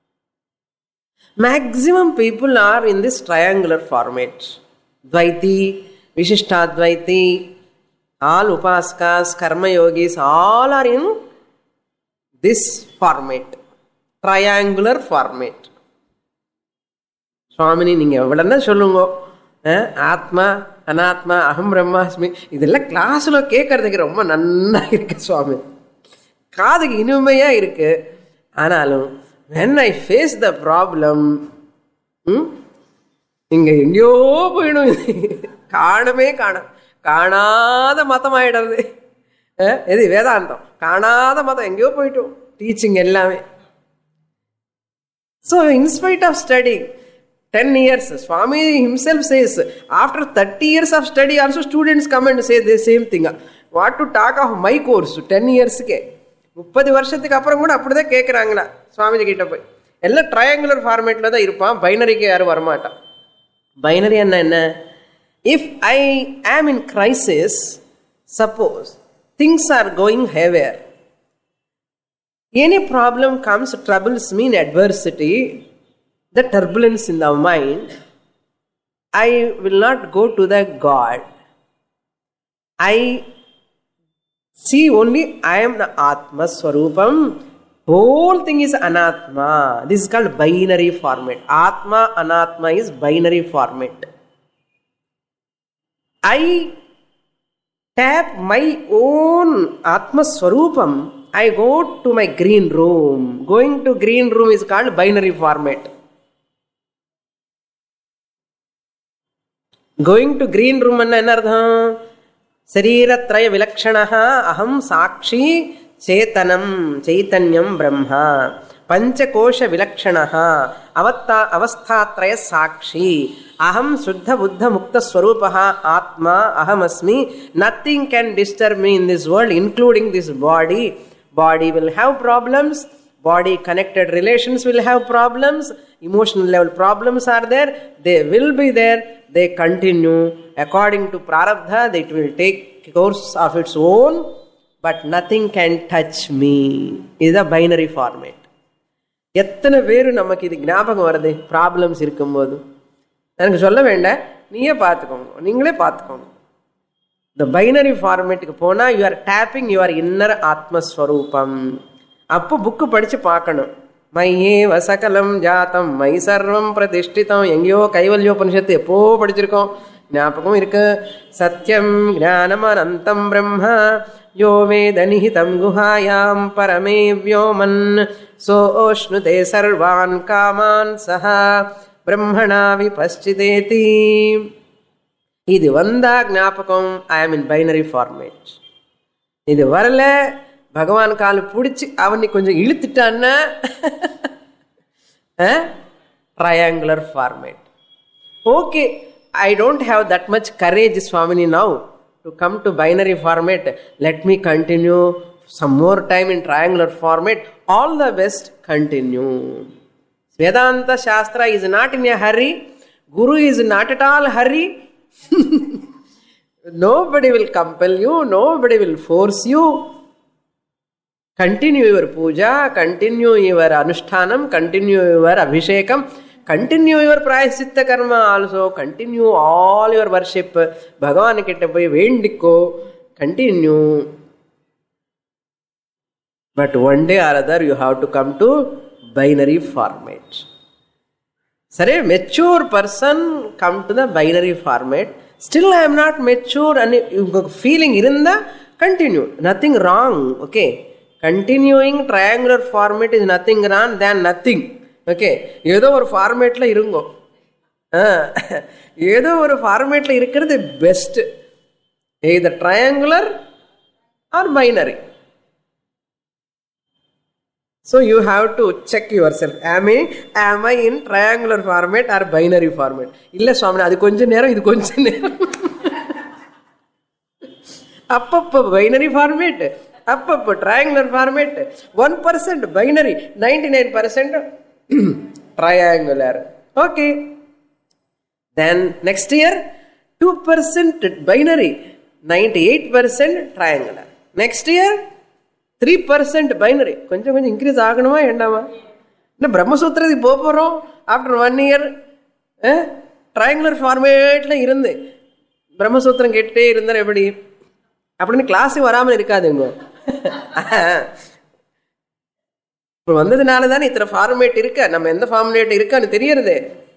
Maximum people are in this triangular format. Dvaiti, Vishishtadvaiti, All upaskas, karma yogis, all are in this format, triangular format. சுவாமினி நீங்கள் எவ்வளோன்னா சொல்லுங்க, ஆத்மா அனாத்மா அகம் பிரம்மாஸ்மி இதெல்லாம் கிளாஸில் கேட்கறதுக்கு ரொம்ப நன்னா இருக்கு சுவாமி, காதுக்கு இனிமையாக இருக்கு. ஆனாலும் when I face the problem, இங்கே எங்கேயோ போயிடும், காணவே காணாத மதம் ஆயிடுறது. எது வேதாந்தம் காணாத மதம், எங்கேயோ போயிட்டோம் டீச்சிங் எல்லாமே. So in spite of studying 10 years, Swami himself says, after 30 years of study also students come and say the same thing. What to talk of my course 10 years ke 30 வருஷத்துக்கு அப்புறம் கூட அப்படிதான் கேட்குறாங்களா சுவாமிஜி கிட்ட போய். எல்லாம் ட்ரையாங்குலர் ஃபார்மேட்டில் தான் இருப்பான், பைனரிக்கு யாரும் வரமாட்டான். பைனரி என்ன? If I am in crisis, suppose things are going haywire, any problem comes, troubles me in adversity, the turbulence in the mind, I will not go to the God. I see only I am the Atma Swarupam. Whole thing is Anatma. This is called binary format. Atma, Anatma is binary format. I tap my own Atma Swarupam. I go to my green room. Going to green room is called binary format. Going to green room enna artham? Sariratraya vilakshanaha aham sakshi chetanam chaitanyam brahma panchakosha vilakshanaha avasthatraya sakshi aham suddha buddha mukta swarupaha atma aham asmi. Nothing can disturb me in this world, including this body. Body will have problems, body connected relations will have problems, emotional level problems are there, they will be there, they continue according to prarabdha, it will take course of its own, but nothing can touch me. This is a binary format. எத்தனை பேர் நமக்கு இது ஞாபகம் வருது problems இருக்கும்போது? எனக்கு சொல்ல வேண்டாம், நீங்களே பார்த்துக்கோங்க. இந்த பைனரி ஃபார்மேட்டுக்கு போனால் you are tapping your inner ஆத்மஸ்வரூபம். அப்போ புக்கு படித்து பார்க்கணும். மையே வசகலம் ஜாத்தம் மை சர்வம் பிரதிஷ்டிதம், எங்கேயோ கைவல்யோபனிஷத்து எப்போ படிச்சிருக்கோம், ஞாபகம் இருக்கு. சத்யம் ஞானம் அனந்தம் பிரம்ம யோ வேத நிஹிதம் குஹாயாம் பரமே வ்யோமன் சோஷ்ணுதே சர்வான் காமான் சஹா பிரம்மணா விபஸ்சிதேதி. இது வந்தா ஞாபகம் ஐ ஆம் இன் பைனரி ஃபார்மேட். இது வரல, பகவான் காலை பிடிச்சி அவனை கொஞ்சம் இழுத்துட்டான்னா triangular format. Okay, I don't have that much courage சுவாமினி now to come to binary format. Let me continue some more time in triangular format. All the best, continue. Vedanta shastra is not in a hurry, guru is not at all hurry. Nobody will compel you, nobody will force you. Continue your puja, continue your anushtanam, continue your abhishekam, continue your prayaschitta karma also, continue all your worship. Bhagavan kitta poi vendikko, continue. But one day or other you have to come to binary format. Sare, mature person come to the binary format. Still I am not mature and feeling irunda, continue. Nothing wrong, okay. Continuing triangular format is nothing wrong than nothing, okay. ஏதோ ஒரு ஃபார்மேட்டில் இருங்கோ, ஏதோ ஒரு ஃபார்மேட்டில் இருக்கிறது best. either triangular or binary. So you have to check yourself. Am I in triangular format or binary format? இல்ல சுவாமி, அது கொஞ்ச நேரம், இது கொஞ்ச நேரம். அப்பப்போ பைனரி ஃபார்மேட், அப்பப்போ triangular format. 1% binary, 99% triangular. Okay. Then next year 2% binary, 98% triangular. Next year 3% binary. கொஞ்சம் கொஞ்சம் இன்க்ரீஸ் ஆகணுமா வேண்டாமா? இன்னும் பிரம்மசூத்திரத்துக்கு போக போகிறோம். ஆஃப்டர் 1 year ட்ரையாங்குலர் ஃபார்மேட்டில் இருந்து பிரம்மசூத்திரம் கேட்டுட்டே இருந்தார். எப்படி அப்படின்னு கிளாஸுக்கு வராமல் இருக்காதுங்க. இப்போ வந்ததுனால தானே இத்தனை ஃபார்மேட் இருக்க, நம்ம எந்த ஃபார்மேட் இருக்கான்னு தெரியறது.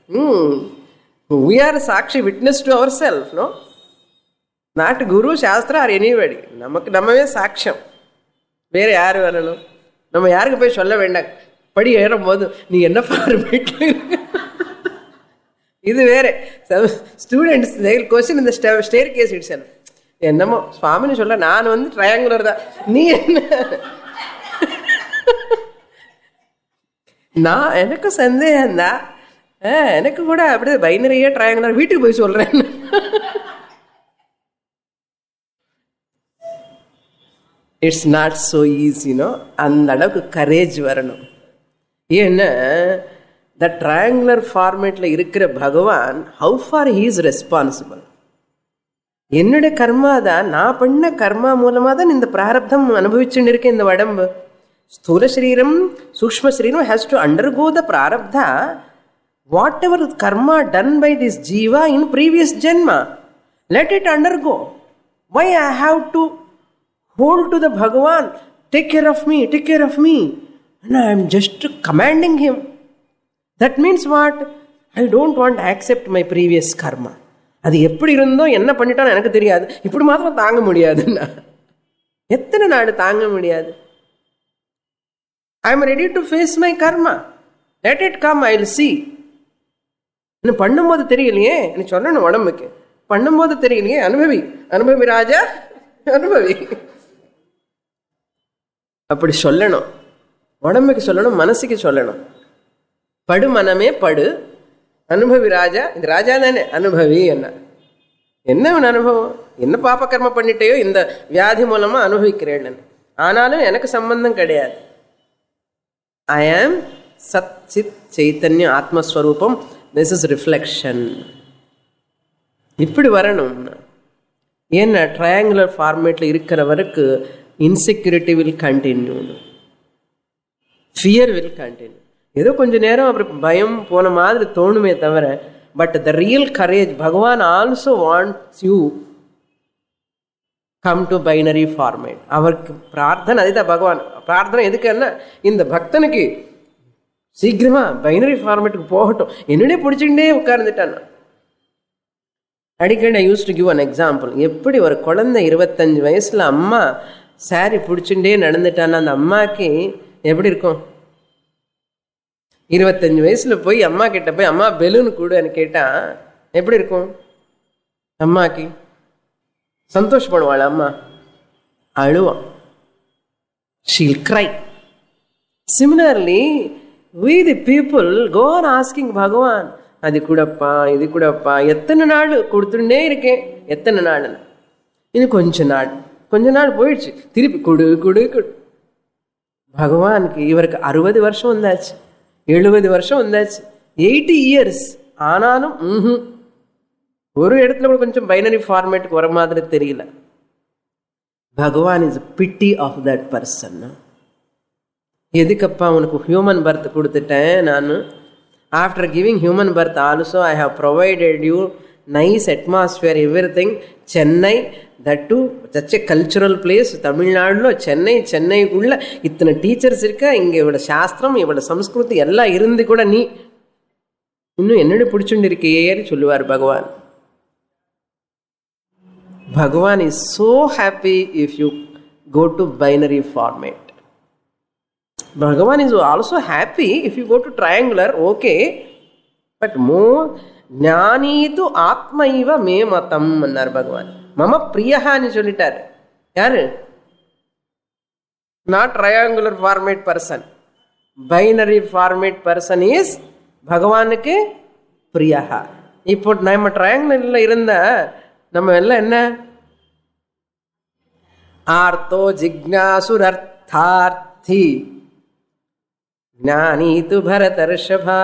we are சாட்சி witness to our self, no not guru சாஸ்திரம் ஆர் எனிபடி. நமக்கு நம்மவே சாட்சியம், வேற யார் வரணும்? நம்ம யாருக்கு போய் சொல்ல வேண்டாம். படி ஏறும் போது நீ என்ன ஃபார்மேட்ல இது வேற ஸ்டூடெண்ட்ஸ் கொஸ்டின் இந்த ஸ்டேர் கேஸ் இட்ஸ் என்னமோ சுவாமின்னு சொல்ல, நான் ட்ரையாங்குலர் தான், நீ என்ன? நான் எனக்கு சந்தேகம் தான், எனக்கு கூட அப்படியே பைனரியே ட்ரையாங்குலர் வீட்டுக்கு போய் சொல்றேன். இட்ஸ் நாட் ஸோ ஈஸினோ. அந்த அளவுக்கு கரேஜ் வரணும். ஏன்னா த ட்ரையாங்குலர் ஃபார்மேட்ல இருக்கிற பகவான் how far he is responsible. என்னுடைய கர்மா தான், நான் பண்ண கர்மா மூலமாக தான் இந்த பிராரப்தம் அனுபவிச்சுட்டு இருக்கேன். இந்த உடம்பு ஸ்தூல சரீரம் சூக்ஷ்ம சரீரம் has to undergo the prarabdha whatever karma done by this jiva in previous janma, let it undergo. Why I have to hold to the Bhagavan, take care of me, take care of me, and I am just commanding him. That means what? I don't want to accept my previous karma. அது எப்படி இருந்தோ என்ன பண்ணிட்டாலும் எனக்கு தெரியாது, இப்படி மாத்திரம் தாங்க முடியாதுன்னா எத்தனை நாடு தாங்க முடியாது? I am ready to face my karma, let it come, I will see. இன்னும் பண்ணும்போது தெரியலையே, எனக்கு சொல்லணும் உடம்புக்கு, பண்ணும்போது தெரியலையே, அனுபவி அனுபவி ராஜா அனுபவி, அப்படி சொல்லணும். உடம்புக்கு சொல்லணும், மனசுக்கு சொல்லணும். படு மனமே படு, அனுபவி ராஜா, இது ராஜா தானே, அனுபவி. என்ன அனுபவம்? என்ன பாப்ப கர்ம பண்ணிட்டேயோ இந்த வியாதி மூலமா அனுபவிக்கிறேன். ஆனாலும் எனக்கு சம்பந்தம் கிடையாது. ஐ ஆம் சத் சித் சைத்தன்ய ஆத்மஸ்வரூபம், திஸ் இஸ் ரிஃப்ளெக்ஷன். இப்படி வரணும். ஏன்னா ட்ரையாங்குலர் ஃபார்மேட்ல இருக்கிறவருக்கு insecurity will continue, fear will continue. ஏதோ கொஞ்ச நேரம் அப்புறம் பயம் போன மாதிரி தோணுமே தவிர, பட் த ரியல் கரேஜ், பகவான் also wants you come to binary format. அவருக்கு பிரார்த்தனை அதுதான். பகவான் பிரார்த்தனை எதுக்குன்னா, இந்த பக்தனுக்கு சீக்கிரமா பைனரி ஃபார்மேட்டுக்கு போகட்டும், என்னுடைய பிடிச்சுக்கிட்டே உட்கார்ந்துட்டான். அடிக்கடி I use to give an example. எப்படி ஒரு குழந்தை 25 வயசுல அம்மா சாரி பிடிச்சுட்டே நடந்துட்டான்னா அந்த அம்மாக்கு எப்படி இருக்கும்? 25 வயசுல போய் அம்மா கிட்ட போய் அம்மா பெலூன் கூடுன்னு கேட்டா எப்படி இருக்கும்? அம்மாக்கு சந்தோஷப்படுவாள், அம்மா அழுவான், she'll cry. Similarly, we the people go on asking Bhagavan, அது கூடப்பா இது கூடப்பா, எத்தனை நாள் கொடுத்துட்டே இருக்கேன், எத்தனை நாள், இன்னும் கொஞ்ச நாள் போயிடுச்சு, திருப்பி கொடு கொடு கொடு. பகவானுக்கு இவருக்கு 60 வருஷம் வந்தாச்சு, 70 வருஷம் வந்தாச்சு, 80 இயர்ஸ் ஆனாலும் ஒரு இடத்துல கூட கொஞ்சம் பைனரி ஃபார்மேட்டுக்கு வர மாதிரி தெரியல. பகவான் is pity of that person. எதுக்கப்பா உனக்கு ஹியூமன் பர்த் கொடுத்துட்டேன் நான். After giving human birth also I have provided you nice atmosphere, everything. Chennai, that too such a cultural place. தமிழ்நாடுல சென்னைக்குள்ள இத்தனை டீச்சர்ஸ் இருக்கா, இங்க இவ்வளவு சாஸ்திரம் இவ்வளவு சம்ஸ்கிருதி எல்லாம் இருந்து கூட நீ இன்னும் என்னோட பிடிச்சுட்டு இருக்கேன்னு சொல்லுவார் பகவான். பகவான் is so happy if you go to binary format. Bhagavan is also happy if you go to triangular, okay, but more ஞானீது ஆத்மைவ மே மதம் அன்னார் பகவான். மம பிரியஹான்னு சொல்லிட்டார். யாரு? Not triangular format person, binary format person is பகவானுக்கு பிரியஹா. இப்போ நம்ம ட்ரையாங்குலர்ல இருந்தா நம்ம எல்லாம் என்ன? ஆர்த்தோ ஜிக்ஞாசுரர்த்தார்த்தி ஞானீது பரதர்ஷபா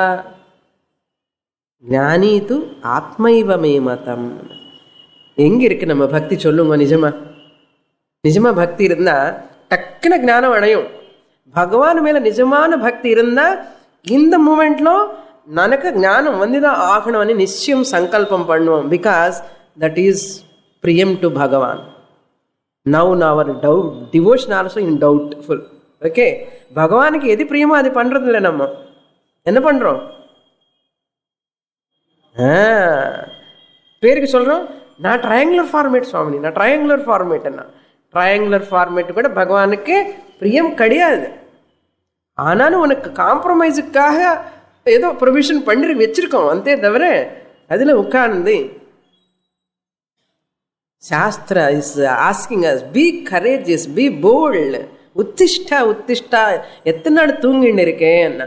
ஞானீது ஆத்மைவ மே மதம். எங்க இருக்கு நம்ம பக்தி சொல்லுங்க? நிஜமா பக்தி இருந்தா டக்குன ஞானம் அடையும். பகவான் மேல நிஜமான பக்தி இருந்தா இந்த மூமெண்ட்ல ನನக்கு ஞானம் வந்துதான் ஆகணும்னு நிச்சயம் சங்கல்பம் பண்ணுவோம். பிகாஸ் தட் இஸ் பிரியம் டு பகவான். Now our devotion also in doubtful. Okay, பகவானுக்கு எது பிரியமோ அது பண்றது இல்லை. நம்ம என்ன பண்றோம்? பேருக்கு சொல்றோம், நான் ட்ரையாங்குலர் ஃபார்மேட் சுவாமி, நான் ட்ரையாங்குலர் ஃபார்மேட். என்ன ட்ரையாங்குலர் ஃபார்மேட் கூட பகவானுக்கு பிரியம் கிடையாது. ஆனாலும் உனக்கு காம்ப்ரமைஸுக்காக ஏதோ ப்ரொவிஷன் பண்ணி வச்சிருக்கோம், அந்தே தவிர அதுல உட்கார்ந்து shastra is asking us be courageous, be bold. உத்திஷ்டா உத்திஷ்டா. எத்தனை நாள் தூங்கின்னு இருக்கேன்,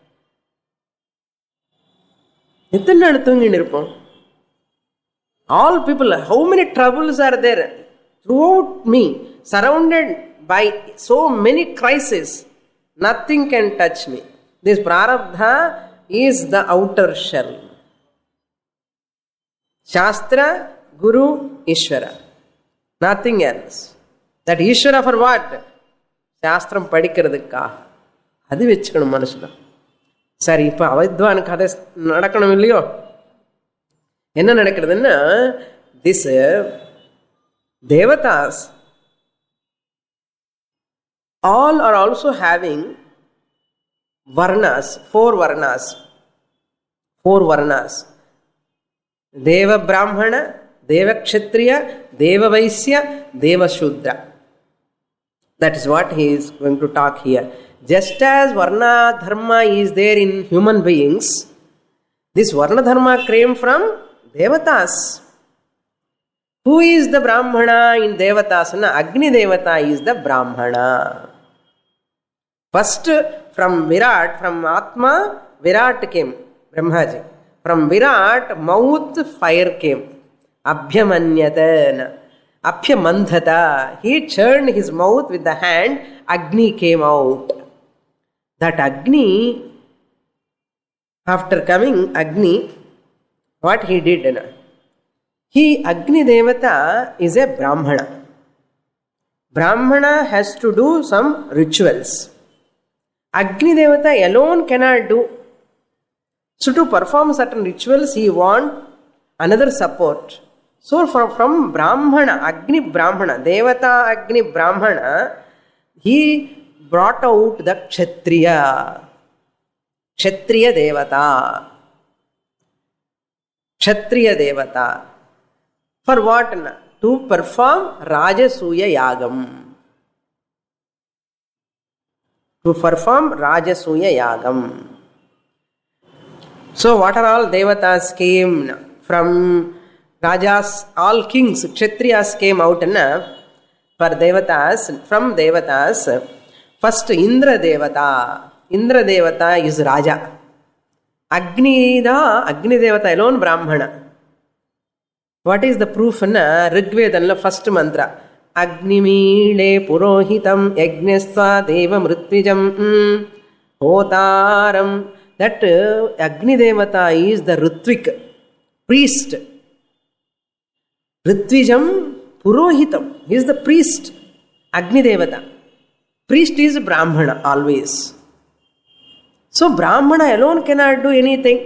எத்தனை நாள் தூங்கின்னு இருப்போம்? All people, how many troubles are there throughout me, surrounded by so many crises, nothing can touch me. This prarabdha is the outer shell. Shastra, Guru, Ishvara, nothing else. That Ishvara for what? சாஸ்திரம் படிக்கிறதுக்கா, அது வச்சுக்கணும் மனசுல. சரி, இப்ப அவைத்வான கதை நடக்கணும் இல்லையோ? என்ன நடக்கிறதுன்னா, this devatas all are also having varnas, four varnas. Deva Brahmana, Deva Kshatriya, Deva Vaisya, Deva Shudra. That is what he is going to talk here. Just as Varna Dharma is there in human beings, this Varna Dharma came from Devatas. Who is the Brahmana in Devatas? Agni Devata is the Brahmana. First, from Virat, from Atma, Virat came, Brahmaji. From Virat, mouth, fire came. Abhyamanyata, Abhyamandhata. He churned his mouth with the hand, Agni came out. That Agni, after coming Agni, what he did? He, Agni Devata, is a Brahmana. Brahmana has to do some rituals. Agni Devata alone cannot do. So to perform certain rituals, he wants another support. So from Brahmana, Agni Brahmana, Devata Agni Brahmana, he brought out the Kshatriya. Kshatriya Devata. Kshatriya Devata. For what? To perform Rajasuya Yagam. To perform Rajasuya Yagam. So what are all Devatas came from? Rajas, all kings, Kshatriyas came out for Devatas. From Devatas, first Indra Devata. Indra Devata is Raja. Agni Devata alone Brahmana. What is the proof? Rigvedanla first mantra. Agnimile purohitam yajnasva deva mritwijam hotaram. That Agni Devata is the Ritvik, priest. Ritwijam purohitam, he is the priest. Agni Devata. Priest is Brahmana always. So Brahmana alone cannot do anything.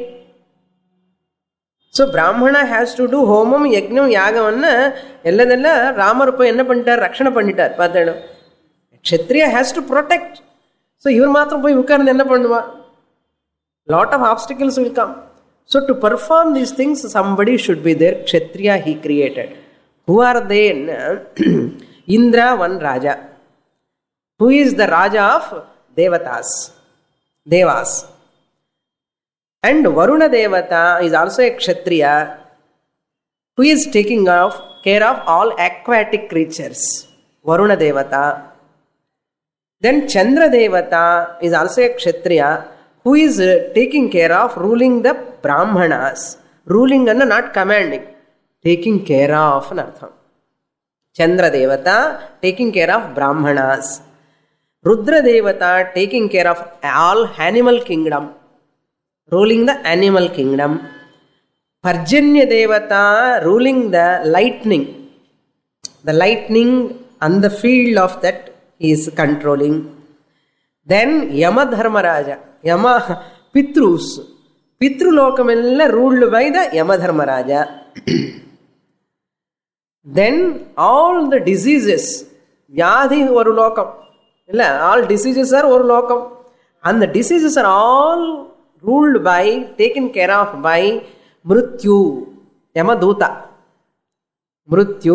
So Brahmana has to do homam, yajnam, yagam. Elladella Ramar poi enna pannittar, rakshana pannittar. Pathadu. Kshatriya has to protect. So ivar mathram poi ukkarnu enna pannuva? Lot of obstacles will come. So to perform these things, somebody should be there. Kshatriya he created. Who are they? Indra, one Raja. Who is the Raja of Devatas? Devas. And Varuna Devata is also a Kshatriya who is taking care of all aquatic creatures. Varuna Devata. Then Chandra Devata is also a Kshatriya who is taking care of ruling the Brahmanas. Ruling and not commanding. Taking care of anartham. Chandra Devata taking care of Brahmanas. Rudra Devata taking care of all animal kingdom. Ruling the animal kingdom. Parjanya Devata ruling the lightning. The lightning and the field of that he is controlling. Then Yama Dharmaraja. Yama Pitrus. Pitru Lokamella ruled by the Yama Dharmaraja. Then all the diseases வியாதி ஒரு லோகம் இல்லை, all diseases R ஒரு லோகம். அந்த diseases are all ruled by, taken care of by Mrityu, Yamaduta, Mrityu.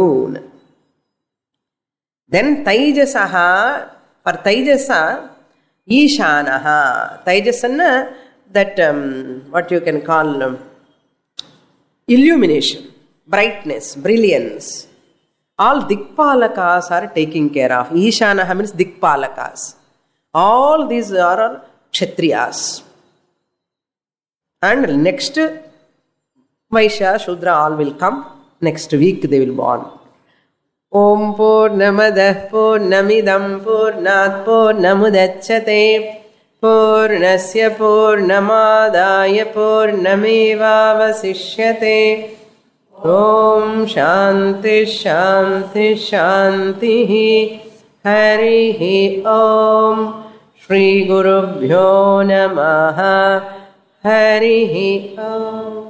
Then Taijasa, for Taijasa ஈசானஹா. தைஜஸ்ன்னா that what you can call illumination, brightness, brilliance. All dikpalakas are taking care of. Ishanaha means dikpalakas. All these are kshatriyas. And next Vaishya, Shudra all will come. Next week they will born. Om Purnamadah Purnamidam Purnat Purnamudachyate Purnasya Purnamadaya Purnamevavasishyate. Om Shanti Shanti Shanti. Harihi Om. Shri Gurubhyo Namaha. Harihi Om.